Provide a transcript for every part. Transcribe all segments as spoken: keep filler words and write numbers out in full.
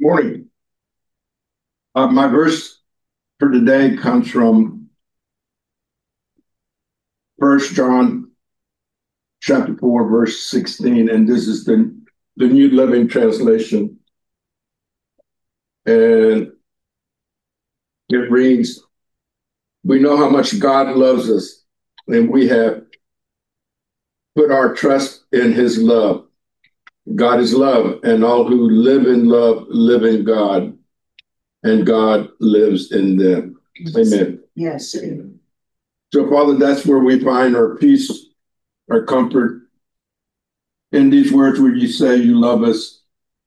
Morning. Uh, my verse for today comes from First John chapter four, verse sixteen, and this is the, the New Living Translation. And it reads, "We know how much God loves us, and we have put our trust in his love. God is love, and all who live in love live in God, and God lives in them." Amen. Yes. So, Father, that's where we find our peace, our comfort in these words where you say you love us.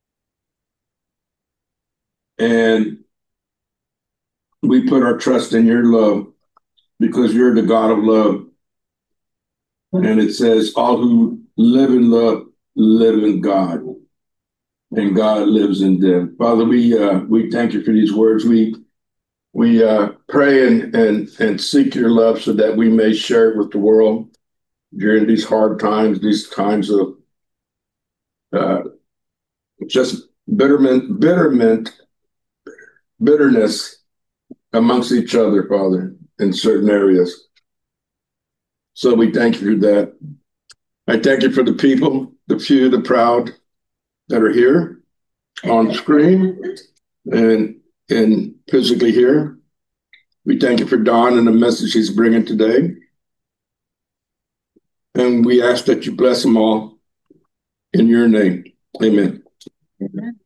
And we put our trust in your love because you're the God of love. And it says, all who live in love live in God, and God lives in them. Father, we uh, we thank you for these words. We we uh, pray and, and, and seek your love so that we may share it with the world during these hard times, these times of uh, just bitterment, bitterment, bitterness amongst each other, Father, in certain areas. So we thank you for that. I thank you for the people, the few, the proud that are here on screen and, and physically here. We thank you for Don and the message he's bringing today. And we ask that you bless them all in your name. Amen. Amen.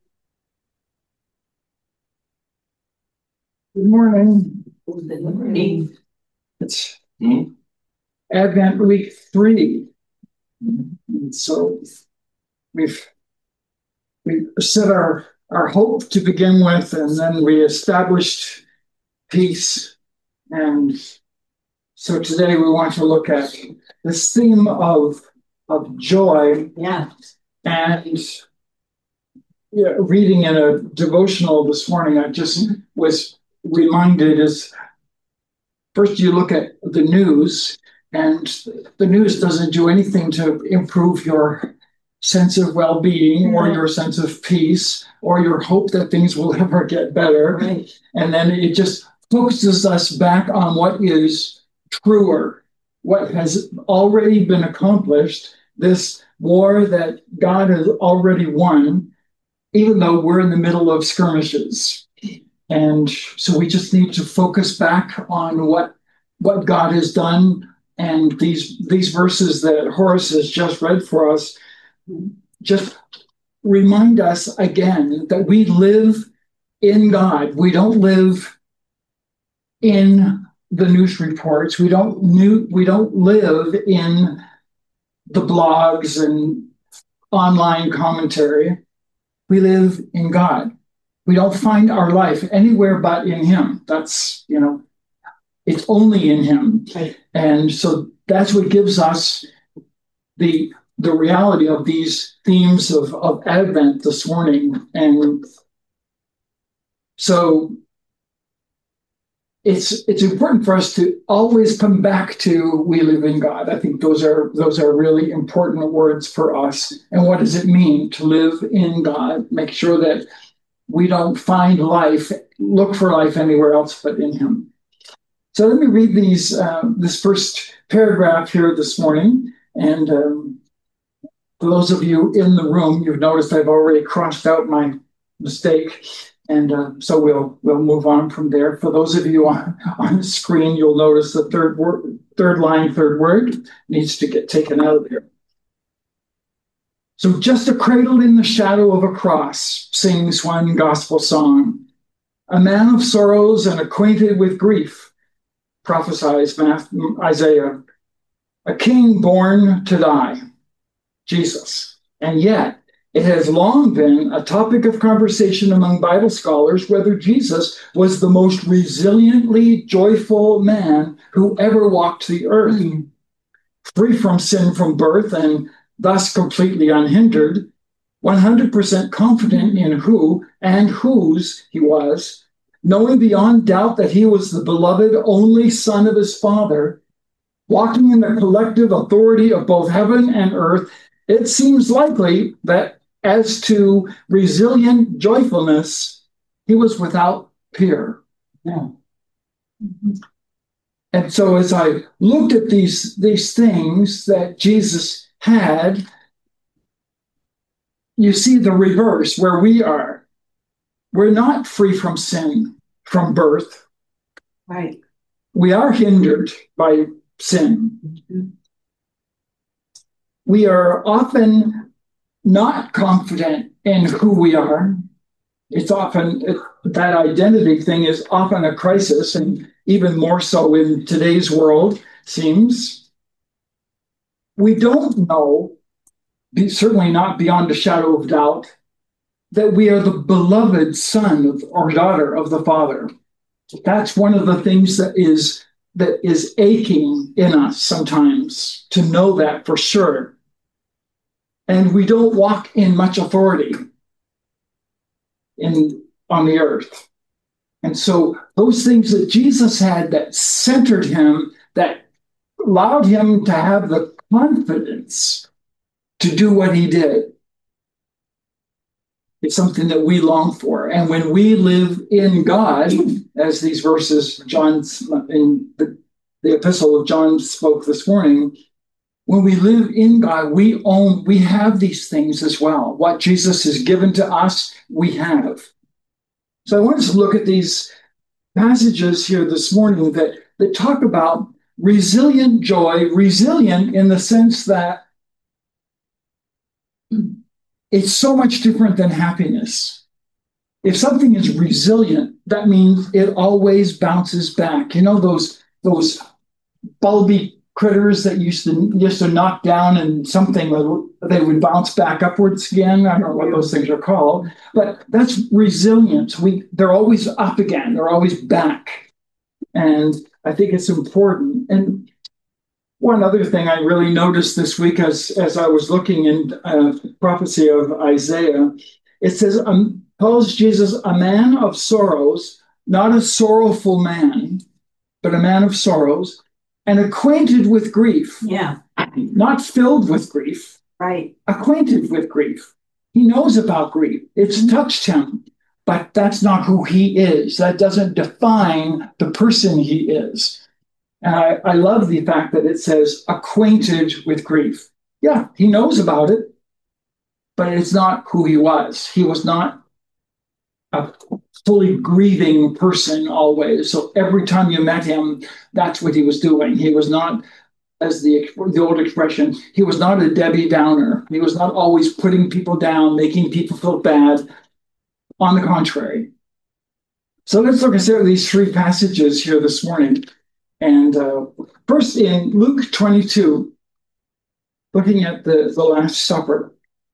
Good morning. Good morning. It's Hmm? Advent week three. And so we've we set our, our hope to begin with, and then we established peace. And so today we want to look at this theme of, of joy. Yeah. And yeah, reading in a devotional this morning, I just was reminded is first you look at the news, and the news doesn't do anything to improve your sense of well-being or your sense of peace or your hope that things will ever get better. Right. And then it just focuses us back on what is truer, what has already been accomplished, this war that God has already won, even though we're in the middle of skirmishes. And so we just need to focus back on what what God has done. And these these verses that Horace has just read for us just remind us again that we live in God. We don't live in the news reports. We don't new, we don't live in the blogs and online commentary. We live in God. We don't find our life anywhere but in him. That's, you know, it's only in him. Right. And so that's what gives us the the reality of these themes of, of Advent this morning. And so it's it's important for us to always come back to we live in God. I think those are those are really important words for us. And what does it mean to live in God? Make sure that we don't find life, look for life anywhere else but in him. So let me read these uh, this first paragraph here this morning. And um, for those of you in the room, you've noticed I've already crossed out my mistake. And uh, so we'll we'll move on from there. For those of you on, on the screen, you'll notice the third word, third line, third word needs to get taken out of there. So just a cradle in the shadow of a cross, sings one gospel song. A man of sorrows and acquainted with grief, prophesies Isaiah. A king born to die, Jesus. And yet, it has long been a topic of conversation among Bible scholars whether Jesus was the most resiliently joyful man who ever walked the earth. Mm-hmm. Free from sin from birth and thus completely unhindered, one hundred percent confident in who and whose he was, knowing beyond doubt that he was the beloved only son of his Father, walking in the collective authority of both heaven and earth, it seems likely that as to resilient joyfulness, he was without peer. Yeah. And so as I looked at these, these things that Jesus had, you see the reverse where we are. We're not free from sin from birth. Right. We are hindered by sin. Mm-hmm. We are often not confident in who we are. It's often, it, that identity thing is often a crisis, and even more so in today's world, seems. We don't know, certainly not beyond a shadow of doubt, that we are the beloved son of, or daughter of the Father. That's one of the things that is that is aching in us sometimes, to know that for sure. And we don't walk in much authority in on the earth. And so those things that Jesus had that centered him, that allowed him to have the confidence to do what he did, it's something that we long for. And when we live in God, as these verses John in the, the epistle of John spoke this morning, when we live in God, we own, we have these things as well. What Jesus has given to us, we have. So I want us to look at these passages here this morning that, that talk about resilient joy, resilient in the sense that it's so much different than happiness. If something is resilient, that means it always bounces back. You know, those those bulby critters that used to used to knock down and something, they would bounce back upwards again. I don't know what those things are called, but that's resilience. We they're always up again. They're always back, and I think it's important. And one other thing I really noticed this week as, as I was looking in uh, prophecy of Isaiah, it says, um, calls Jesus a man of sorrows, not a sorrowful man, but a man of sorrows, and acquainted with grief. Yeah. Not filled with grief. Right. Acquainted with grief. He knows about grief. It's touched him, but that's not who he is. That doesn't define the person he is. And I, I love the fact that it says acquainted with grief. Yeah, he knows about it, but it's not who he was. He was not a fully grieving person always. So every time you met him, that's what he was doing. He was not, as the, the old expression, he was not a Debbie Downer. He was not always putting people down, making people feel bad. On the contrary. So let's look at these three passages here this morning. And uh, first in Luke twenty-two, looking at the, the Last Supper.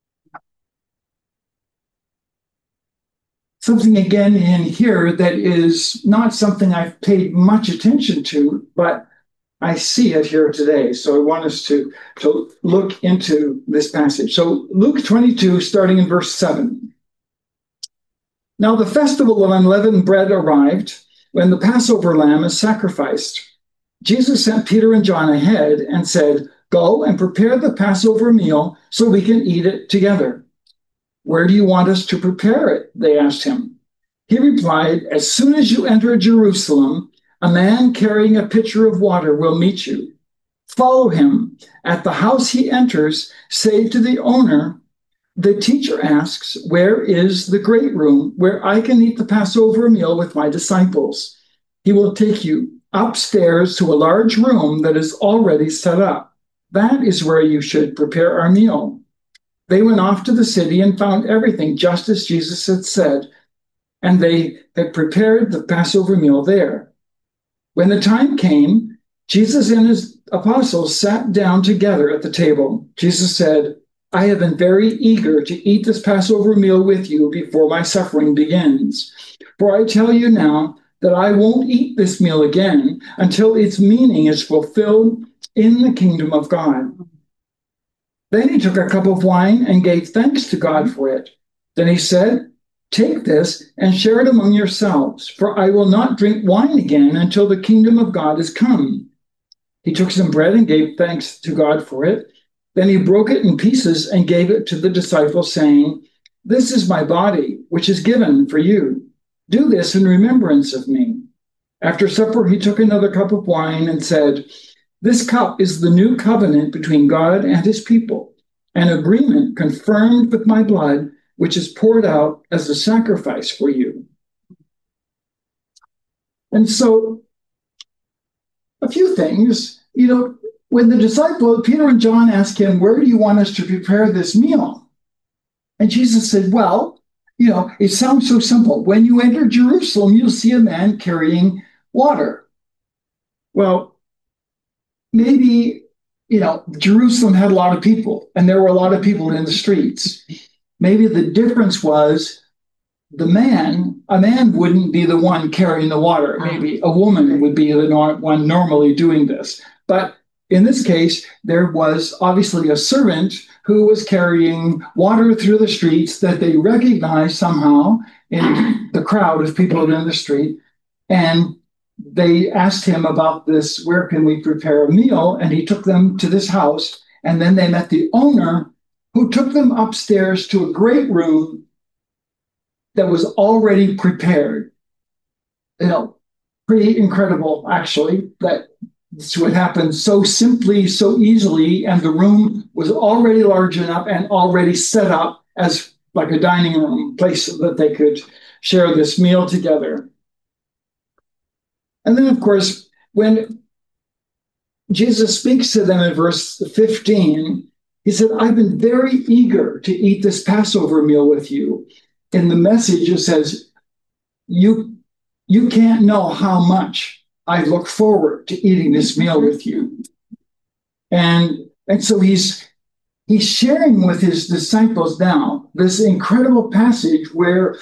Something again in here that is not something I've paid much attention to, but I see it here today. So I want us to, to look into this passage. So Luke twenty-two, starting in verse seven. Now the festival of unleavened bread arrived, when the Passover lamb is sacrificed. Jesus sent Peter and John ahead and said, "Go and prepare the Passover meal so we can eat it together." "Where do you want us to prepare it?" they asked him. He replied, "As soon as you enter Jerusalem, a man carrying a pitcher of water will meet you. Follow him. At the house he enters, say to the owner, 'The teacher asks, where is the great room where I can eat the Passover meal with my disciples?' He will take you upstairs to a large room that is already set up. That is where you should prepare our meal." They went off to the city and found everything just as Jesus had said, and they had prepared the Passover meal there. When the time came, Jesus and his apostles sat down together at the table. Jesus said, "I have been very eager to eat this Passover meal with you before my suffering begins. For I tell you now that I won't eat this meal again until its meaning is fulfilled in the kingdom of God." Then he took a cup of wine and gave thanks to God for it. Then he said, "Take this and share it among yourselves, for I will not drink wine again until the kingdom of God is come." He took some bread and gave thanks to God for it. Then he broke it in pieces and gave it to the disciples, saying, "This is my body, which is given for you. Do this in remembrance of me." After supper, he took another cup of wine and said, "This cup is the new covenant between God and his people, an agreement confirmed with my blood, which is poured out as a sacrifice for you." And so, a few things, you know, when the disciples, Peter and John, asked him, "Where do you want us to prepare this meal?" And Jesus said, "Well, you know, it sounds so simple. When you enter Jerusalem, you'll see a man carrying water." Well, maybe, you know, Jerusalem had a lot of people, and there were a lot of people in the streets. Maybe the difference was the man, a man wouldn't be the one carrying the water. Maybe a woman would be the one normally doing this. But in this case, there was obviously a servant who was carrying water through the streets that they recognized somehow in the crowd of people in the street. And they asked him about this, "Where can we prepare a meal?" And he took them to this house. And then they met the owner, who took them upstairs to a great room that was already prepared. You know, pretty incredible, actually, that this would happen so simply, so easily, and the room was already large enough and already set up as like a dining room place that they could share this meal together. And then, of course, when Jesus speaks to them in verse fifteen, he said, "I've been very eager to eat this Passover meal with you." In the Message, it says, you, you can't know how much I look forward to eating this meal with you. And, and so he's, he's sharing with his disciples now this incredible passage where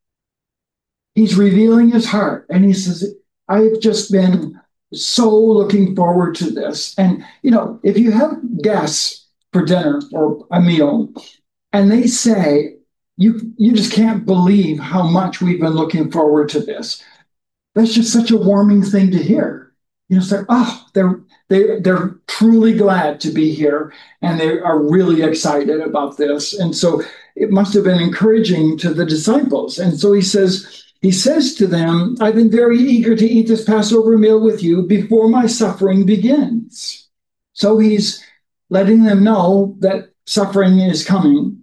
he's revealing his heart. And he says, "I've just been so looking forward to this." And, you know, if you have guests for dinner or a meal, and they say, you, you just can't believe how much we've been looking forward to this. That's just such a warming thing to hear. You know, it's like, oh, they're, they, they're truly glad to be here, and they are really excited about this. And so it must have been encouraging to the disciples. And so he says, he says to them, "I've been very eager to eat this Passover meal with you before my suffering begins." So he's letting them know that suffering is coming.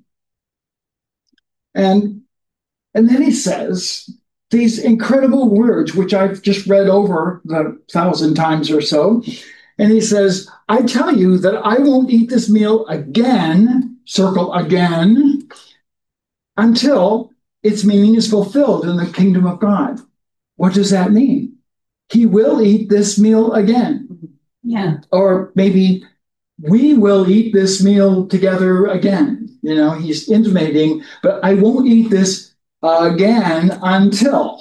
And, and then he says these incredible words, which I've just read over the thousand times or so. And he says, "I tell you that I won't eat this meal again," circle again, "until its meaning is fulfilled in the kingdom of God." What does that mean? He will eat this meal again. Yeah. Or maybe we will eat this meal together again. You know, he's intimating, but I won't eat this again until.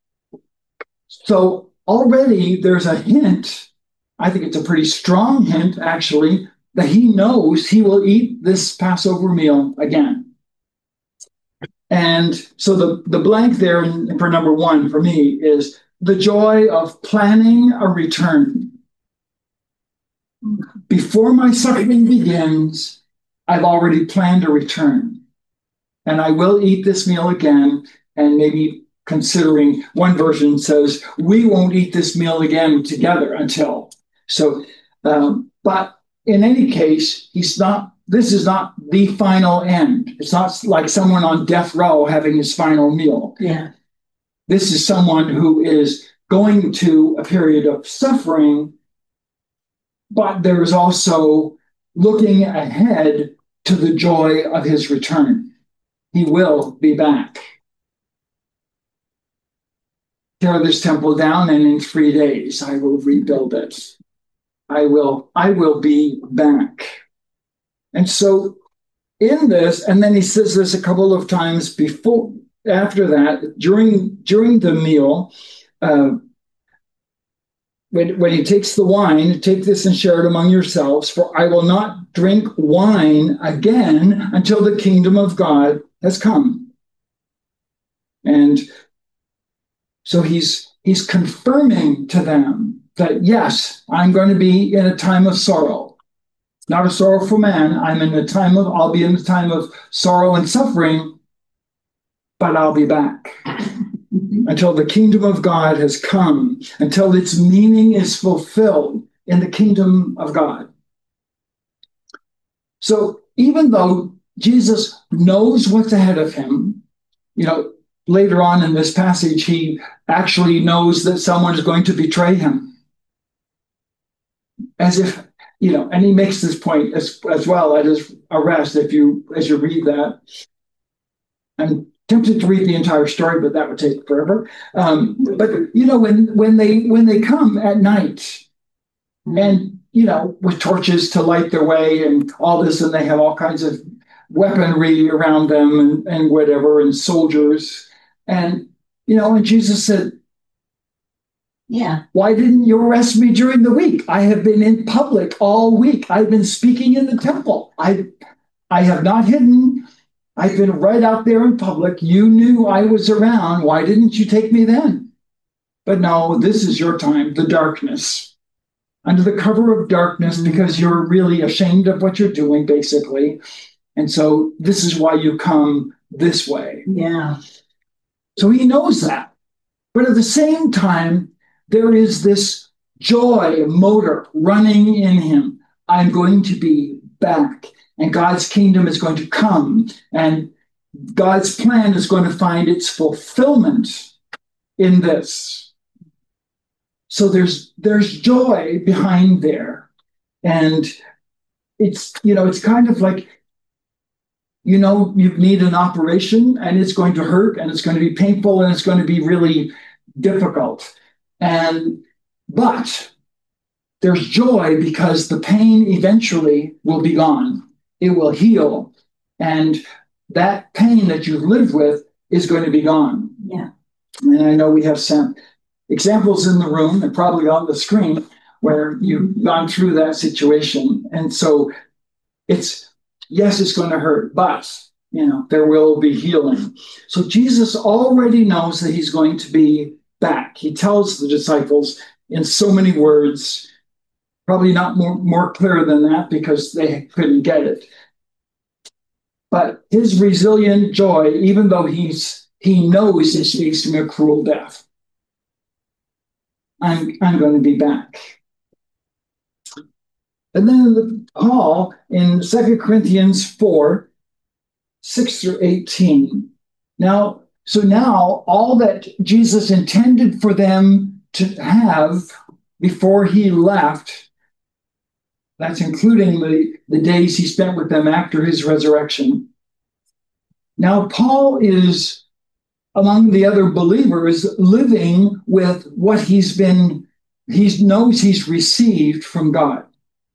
So already there's a hint, I think it's a pretty strong hint, actually, that he knows he will eat this Passover meal again. And so the, the blank there for number one for me is the joy of planning a return. Before my suffering begins, I've already planned a return. And I will eat this meal again, and maybe considering, one version says, we won't eat this meal again together until. So, um, but in any case, he's not, this is not the final end. It's not like someone on death row having his final meal. Yeah. This is someone who is going to a period of suffering, but there is also looking ahead to the joy of his return. He will be back. Tear this temple down, and in three days I will rebuild it. I will, I will be back. And so in this, and then he says this a couple of times before, after that, during, during the meal, uh, When, when he takes the wine, take this and share it among yourselves, for I will not drink wine again until the kingdom of God has come. And so he's, he's confirming to them that, yes, I'm going to be in a time of sorrow. not a sorrowful man. I'm in a time of, I'll be in a time of sorrow and suffering, but I'll be back until the kingdom of God has come, until its meaning is fulfilled in the kingdom of God. So even though Jesus knows what's ahead of him, you know, later on in this passage, he actually knows that someone is going to betray him. As if, you know, and he makes this point as, as well at his arrest, if you, as you read that. I'm tempted to read the entire story, but that would take forever. Um, but, you know, when, when they, when they come at night and, you know, with torches to light their way and all this, and they have all kinds of weaponry around them and, and whatever, and soldiers. And, you know, and Jesus said, yeah, why didn't you arrest me during the week? I have been in public all week. I've been speaking in the temple. I, I have not hidden. I've been right out there in public. You knew I was around. Why didn't you take me then? But no, this is your time, the darkness. Under the cover of darkness, because you're really ashamed of what you're doing, basically. And so this is why you come this way. Yeah. So he knows that. But at the same time, there is this joy motor running in him. I'm going to be back, and God's kingdom is going to come, and God's plan is going to find its fulfillment in this. So there's there's joy behind there. And it's, you know, it's kind of like, you know, you need an operation and it's going to hurt and it's going to be painful and it's going to be really difficult. And, but there's joy because the pain eventually will be gone. It will heal. And that pain that you've lived with is going to be gone. Yeah. And I know we have some examples in the room and probably on the screen where you've gone through that situation. And so it's, yes, it's going to hurt, but, you know, there will be healing. So Jesus already knows that he's going to be back. He tells the disciples in so many words, probably not more, more clear than that because they couldn't get it. But his resilient joy, even though he's he knows he's facing a cruel death, I'm, I'm going to be back. And then the, Paul in Second Corinthians four, six through eighteen. Now, so now all that Jesus intended for them to have before he left, that's including the, the days he spent with them after his resurrection. Now, Paul is among the other believers living with what he's been, he knows he's received from God.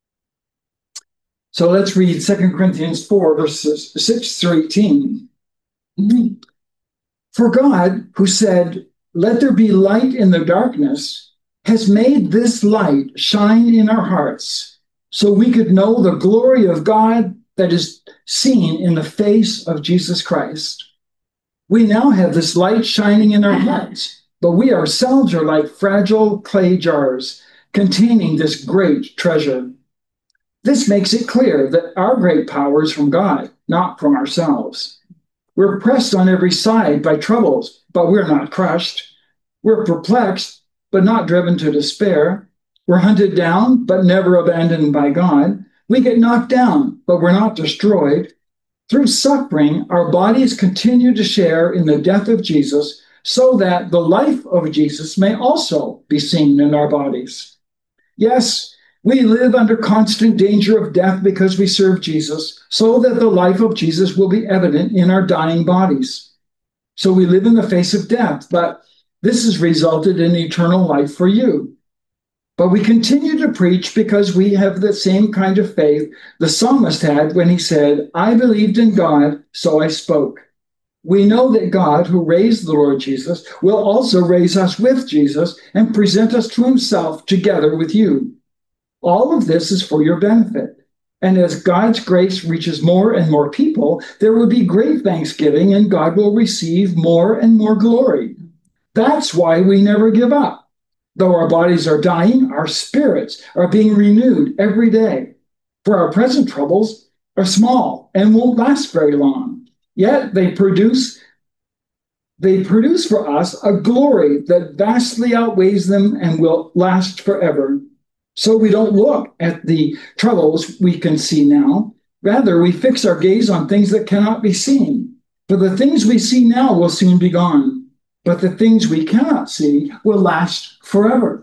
So let's read Second Corinthians four, verses six through eighteen. For God, who said, "Let there be light in the darkness," has made this light shine in our hearts, so we could know the glory of God that is seen in the face of Jesus Christ. We now have this light shining in our hearts, but we ourselves are like fragile clay jars containing this great treasure. This makes it clear that our great power is from God, not from ourselves. We're pressed on every side by troubles, but we're not crushed. We're perplexed, but not driven to despair. We're hunted down, but never abandoned by God. We get knocked down, but we're not destroyed. Through suffering, our bodies continue to share in the death of Jesus, so that the life of Jesus may also be seen in our bodies. Yes, we live under constant danger of death because we serve Jesus, so that the life of Jesus will be evident in our dying bodies. So we live in the face of death, but this has resulted in eternal life for you. But we continue to preach because we have the same kind of faith the psalmist had when he said, "I believed in God, so I spoke." We know that God, who raised the Lord Jesus, will also raise us with Jesus and present us to himself together with you. All of this is for your benefit. And as God's grace reaches more and more people, there will be great thanksgiving and God will receive more and more glory. That's why we never give up. Though our bodies are dying, our spirits are being renewed every day. For our present troubles are small and won't last very long. Yet they produce they produce for us a glory that vastly outweighs them and will last forever. So we don't look at the troubles we can see now. Rather, we fix our gaze on things that cannot be seen. For the things we see now will soon be gone, but the things we cannot see will last forever.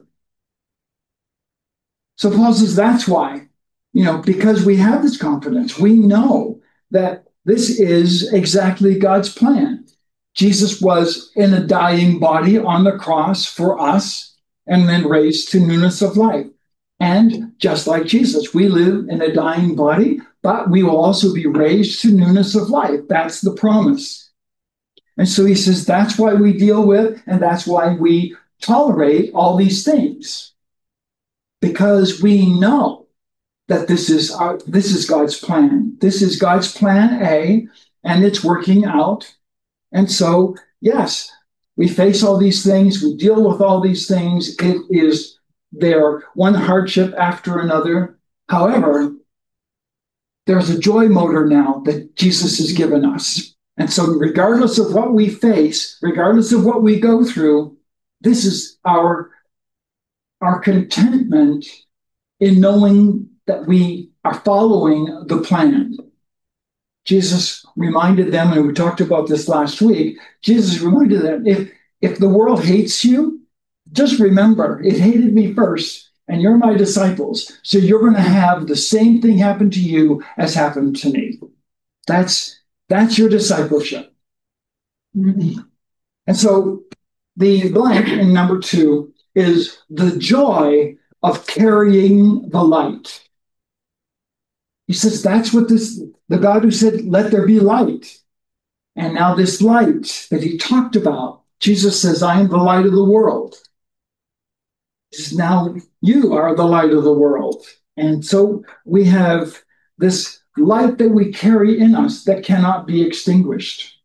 So Paul says that's why, you know, because we have this confidence, we know that this is exactly God's plan. Jesus was in a dying body on the cross for us and then raised to newness of life. And just like Jesus, we live in a dying body, but we will also be raised to newness of life. That's the promise. And so he says that's why we deal with, and that's why we tolerate all these things. Because we know that this is our, this is God's plan. This is God's plan A, and it's working out. And so, yes, we face all these things. We deal with all these things. It is there one hardship after another. However, there's a joy motor now that Jesus has given us. And so regardless of what we face, regardless of what we go through, this is our, our contentment in knowing that we are following the plan. Jesus reminded them, and we talked about this last week, Jesus reminded them, if, if the world hates you, just remember, it hated me first, and you're my disciples, so you're going to have the same thing happen to you as happened to me. That's, that's your discipleship. Mm-hmm. And so the blank in number two is the joy of carrying the light. He says that's what this, the God who said, let there be light. And now this light that he talked about, Jesus says, I am the light of the world. He says, now you are the light of the world. And so we have this light that we carry in us that cannot be extinguished.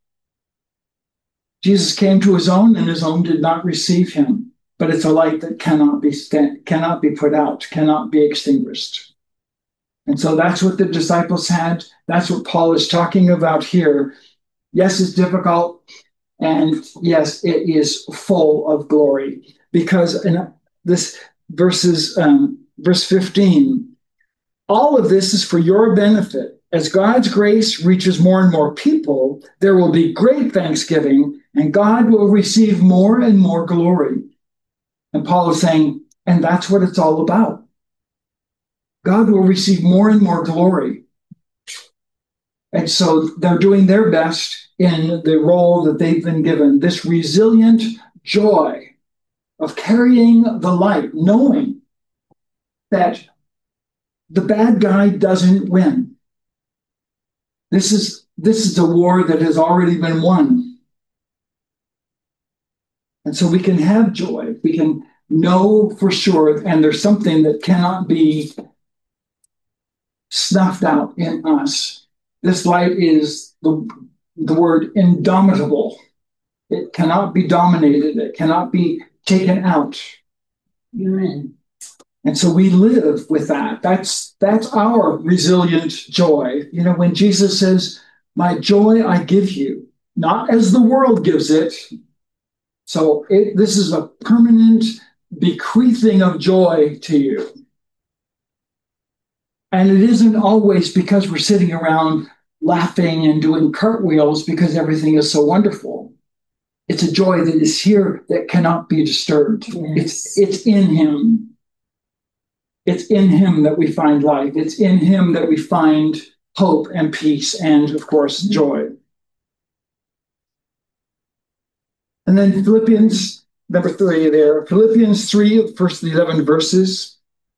Jesus came to his own, and his own did not receive him. But it's a light that cannot be st- cannot be put out, cannot be extinguished. And so that's what the disciples had. That's what Paul is talking about here. Yes, it's difficult. And yes, it is full of glory. Because in this verses, um, verse fifteen, all of this is for your benefit. As God's grace reaches more and more people, there will be great thanksgiving, and God will receive more and more glory. And Paul is saying, and that's what it's all about. God will receive more and more glory. And so they're doing their best in the role that they've been given, this resilient joy of carrying the light, knowing that the bad guy doesn't win. This is, this is a war that has already been won. And so we can have joy. We can know for sure, and there's something that cannot be snuffed out in us. This light is the, the word indomitable. It cannot be dominated. It cannot be taken out. Amen. And so we live with that. That's, that's our resilient joy. You know, when Jesus says, my joy I give you, not as the world gives it. So it, this is a permanent bequeathing of joy to you. And it isn't always because we're sitting around laughing and doing cartwheels because everything is so wonderful. It's a joy that is here that cannot be disturbed. Yes. It's, it's in him. It's in him that we find life. It's in him that we find hope and peace and, of course, joy. And then Philippians, number three there, Philippians three, first eleven verses.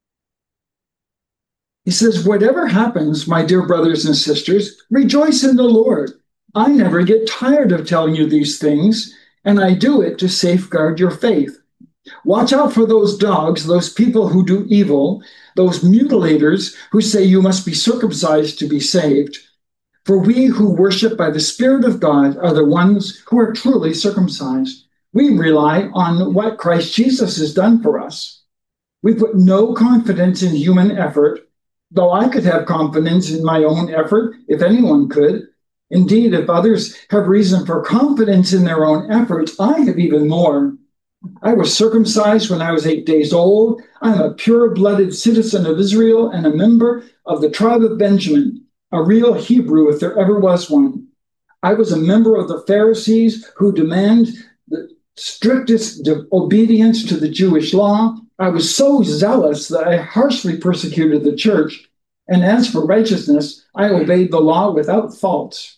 He says, whatever happens, my dear brothers and sisters, rejoice in the Lord. I never get tired of telling you these things, and I do it to safeguard your faith. Watch out for those dogs, those people who do evil, those mutilators who say you must be circumcised to be saved. For we who worship by the Spirit of God are the ones who are truly circumcised. We rely on what Christ Jesus has done for us. We put no confidence in human effort, though I could have confidence in my own effort, if anyone could. Indeed, if others have reason for confidence in their own efforts, I have even more. I was circumcised when I was eight days old. I am a pure-blooded citizen of Israel and a member of the tribe of Benjamin, a real Hebrew if there ever was one. I was a member of the Pharisees who demand the strictest obedience to the Jewish law. I was so zealous that I harshly persecuted the church. And as for righteousness, I obeyed the law without fault.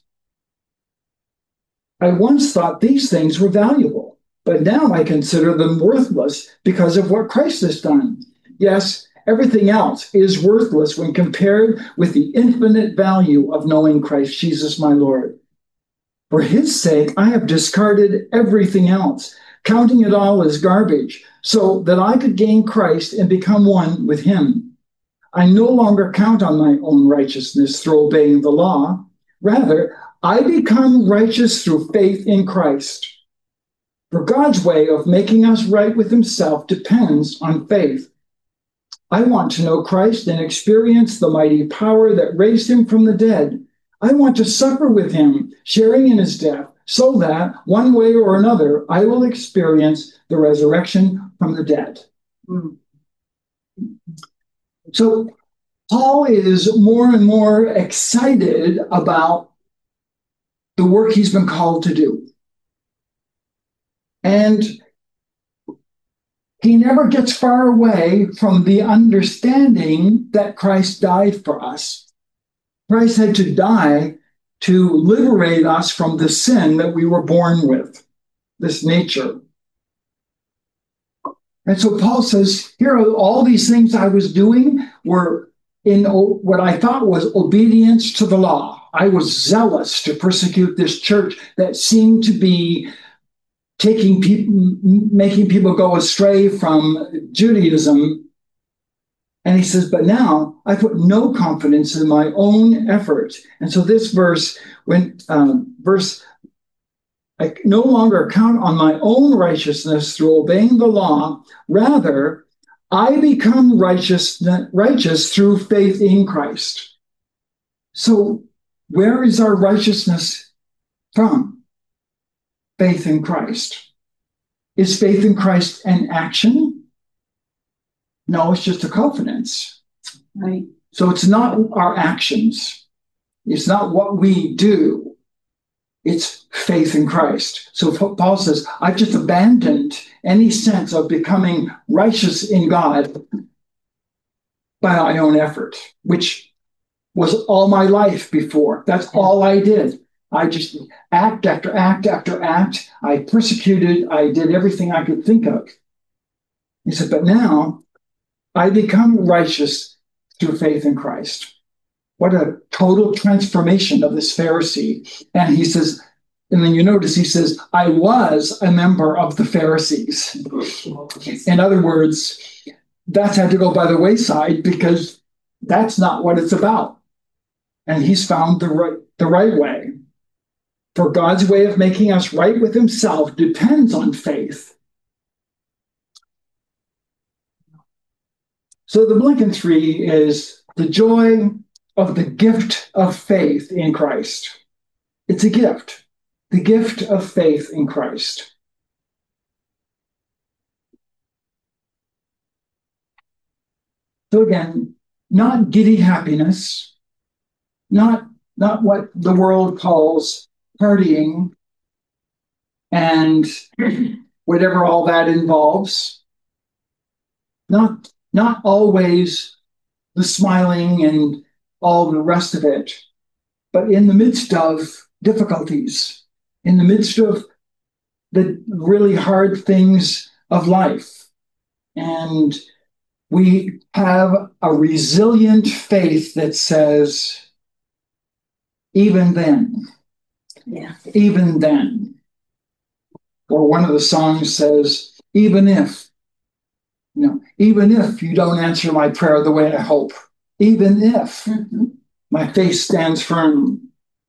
I once thought these things were valuable, but now I consider them worthless because of what Christ has done. Yes, everything else is worthless when compared with the infinite value of knowing Christ Jesus my Lord. For his sake, I have discarded everything else, counting it all as garbage, so that I could gain Christ and become one with him. I no longer count on my own righteousness through obeying the law. Rather, I become righteous through faith in Christ. For God's way of making us right with himself depends on faith. I want to know Christ and experience the mighty power that raised him from the dead. I want to suffer with him, sharing in his death, so that, one way or another, I will experience the resurrection from the dead. Mm. So Paul is more and more excited about the work he's been called to do. And he never gets far away from the understanding that Christ died for us. Christ had to die to liberate us from the sin that we were born with, this nature. And so Paul says, here are all these things I was doing were in what I thought was obedience to the law. I was zealous to persecute this church that seemed to be taking people, making people go astray from Judaism. And he says, but now I put no confidence in my own effort. And so this verse, when um, verse, I no longer count on my own righteousness through obeying the law. Rather, I become righteous, righteous through faith in Christ. So where is our righteousness from? Faith in Christ. Is faith in Christ an action? No, it's just a confidence. Right. So it's not our actions. It's not what we do. It's faith in Christ. So Paul says, I've just abandoned any sense of becoming righteous in God by my own effort, which was all my life before. That's all I did. I just act after act after act. I persecuted. I did everything I could think of. He said, but now I become righteous through faith in Christ. What a total transformation of this Pharisee. And he says, and then you notice he says, I was a member of the Pharisees. In other words, that's had to go by the wayside because that's not what it's about. And he's found the right, the right way. For God's way of making us right with himself depends on faith. So the Blinken Three is the joy of the gift of faith in Christ. It's a gift, the gift of faith in Christ. So again, not giddy happiness, not, not what the world calls partying and whatever all that involves. Not, not always the smiling and all the rest of it, but in the midst of difficulties, in the midst of the really hard things of life. And we have a resilient faith that says, even then, yeah, even then. Or one of the songs says, even if, you know, even if you don't answer my prayer the way I hope, even if mm-hmm. my faith stands firm.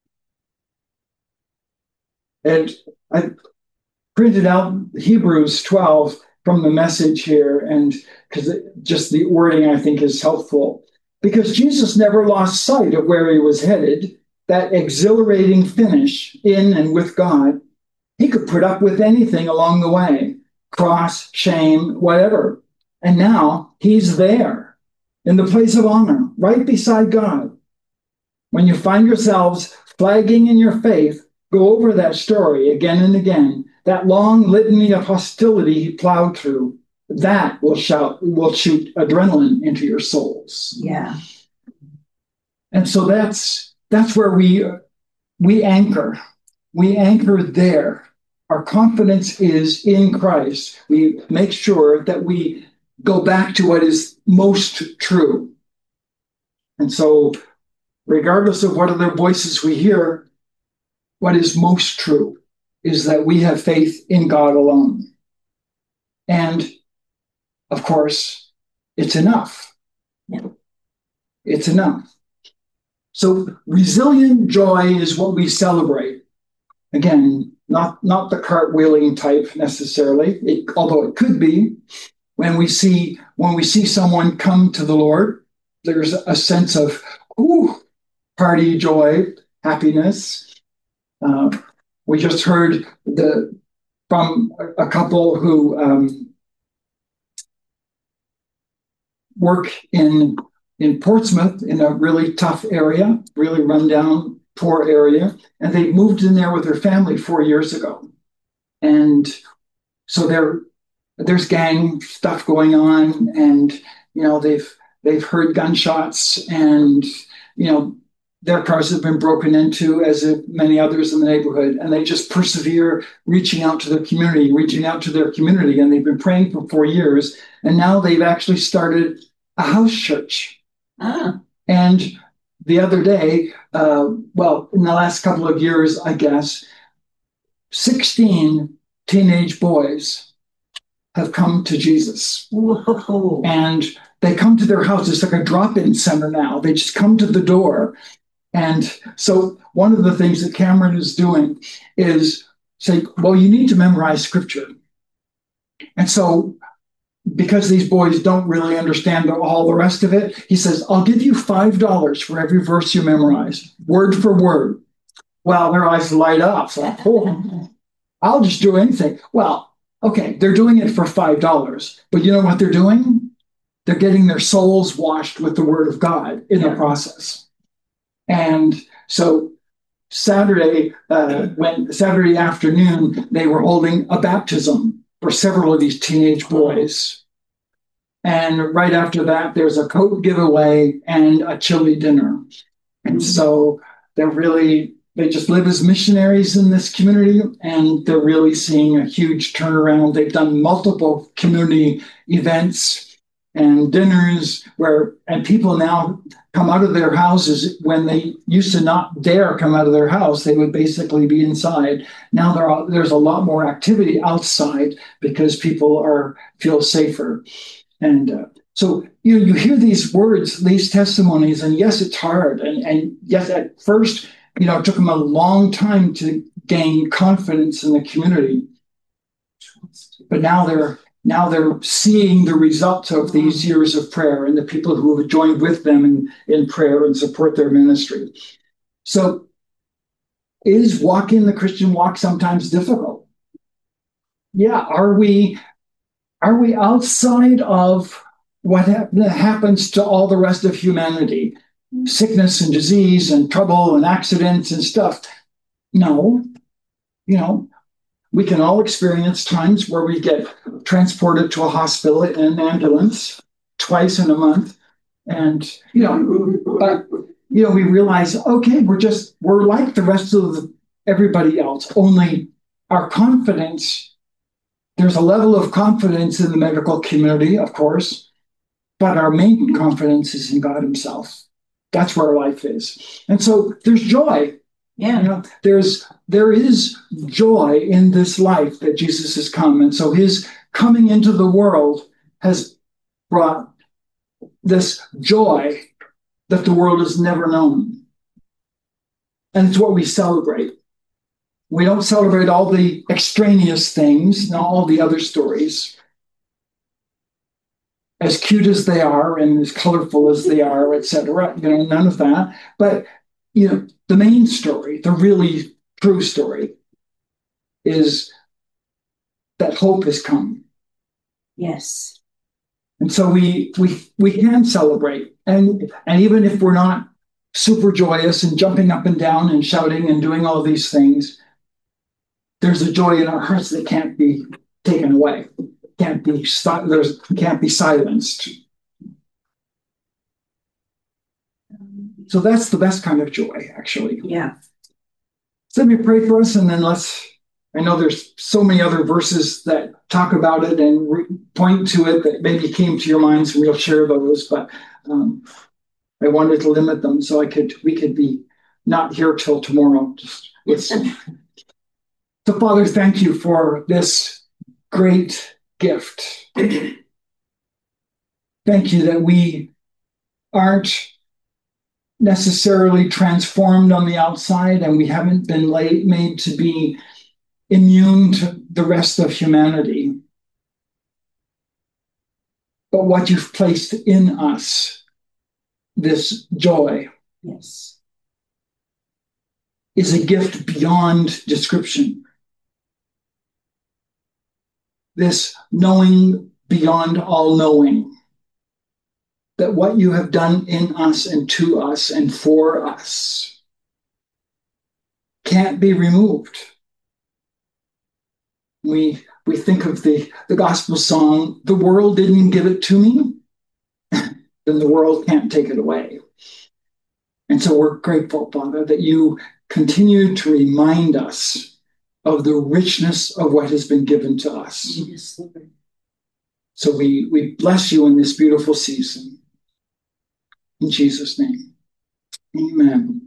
And I printed out Hebrews twelve from the Message here, and because just the wording I think is helpful. because Jesus never lost sight of where he was headed, that exhilarating finish in and with God. He could put up with anything along the way, cross, shame, whatever. And now he's there in the place of honor, right beside God. When you find yourselves flagging in your faith, go over that story again and again, that long litany of hostility he plowed through. That will shout, will shoot adrenaline into your souls. Yeah. And so that's that's where we we anchor. We anchor there. Our confidence is in Christ. We make sure that we go back to what is most true. And so, regardless of what other voices we hear, what is most true is that we have faith in God alone. And of course, it's enough. Yeah. It's enough. So resilient joy is what we celebrate. Again, not, not the cartwheeling type necessarily, it, although it could be. When we see when we see someone come to the Lord, there's a sense of ooh, party, joy, happiness. Uh, we just heard the from a couple who um, work in in Portsmouth, in a really tough area, really rundown, poor area, and they moved in there with their family four years ago. And so there, there's gang stuff going on, and you know they've they've heard gunshots, and you know their cars have been broken into, as have many others in the neighborhood, and they just persevere, reaching out to their community, reaching out to their community, and they've been praying for four years, and now they've actually started a house church. Ah. And the other day, uh, well, in the last couple of years, I guess, sixteen teenage boys have come to Jesus. Whoa. And they come to their house. It's like a drop-in center now. They just come to the door. And so one of the things that Cameron is doing is say, well, you need to memorize scripture. And so because these boys don't really understand all the rest of it, he says, I'll give you five dollars for every verse you memorize, word for word. Well, their eyes light up. So, oh, I'll just do anything. Well, okay, they're doing it for five dollars. But you know what they're doing? They're getting their souls washed with the word of God in Yeah. the process. And so Saturday, uh, when Saturday afternoon, they were holding a baptism for several of these teenage boys. And right after that, there's a coat giveaway and a chili dinner. And so they're really, they just live as missionaries in this community, and they're really seeing a huge turnaround. They've done multiple community events and dinners where, and people now come out of their houses when they used to not dare come out of their house. They would basically be inside. Now there are, there's a lot more activity outside because people are feel safer. And uh, so you know, you hear these words, these testimonies, and yes, it's hard. And, and yes, at first, you know, it took them a long time to gain confidence in the community. But now they're now they're seeing the results of these years of prayer and the people who have joined with them in, in prayer and support their ministry. So is walking the Christian walk sometimes difficult? Yeah. Are we are we outside of what ha- happens to all the rest of humanity? Sickness and disease and trouble and accidents and stuff. No. You know, we can all experience times where we get transported to a hospital in an ambulance twice in a month. And, you know, but, you know, we realize, okay, we're just, we're like the rest of the, everybody else, only our confidence, there's a level of confidence in the medical community, of course, but our main confidence is in God himself. That's where our life is. And so there's joy. Yeah. You know, there's there is joy in this life that Jesus has come. And so his coming into the world has brought this joy that the world has never known. And it's what we celebrate. We don't celebrate all the extraneous things, not all the other stories. as cute as they are and as colorful as they are, et cetera. You know, none of that. But, you know, the main story, the really true story, is that hope has come. Yes. And so we we we can celebrate. And and even if we're not super joyous and jumping up and down and shouting and doing all these things, there's a joy in our hearts that can't be taken away. Can't be there's can't be silenced. So that's the best kind of joy, actually. Yeah. So let me pray for us, and then let's. I know there's so many other verses that talk about it and re- point to it that maybe came to your minds, and we'll share those. But um, I wanted to limit them so I could we could be not here till tomorrow. Just listen. So, Father, thank you for this great gift. Thank you that we aren't necessarily transformed on the outside, and we haven't been laid, made to be immune to the rest of humanity. But what you've placed in us, this joy, yes, is a gift beyond description. This knowing beyond all knowing, that what you have done in us and to us and for us can't be removed. We we think of the, the gospel song, the world didn't give it to me, then the world can't take it away. And so we're grateful, Father, that you continue to remind us of the richness of what has been given to us. yes, Lord. So we, we bless you in this beautiful season. In Jesus' name, amen.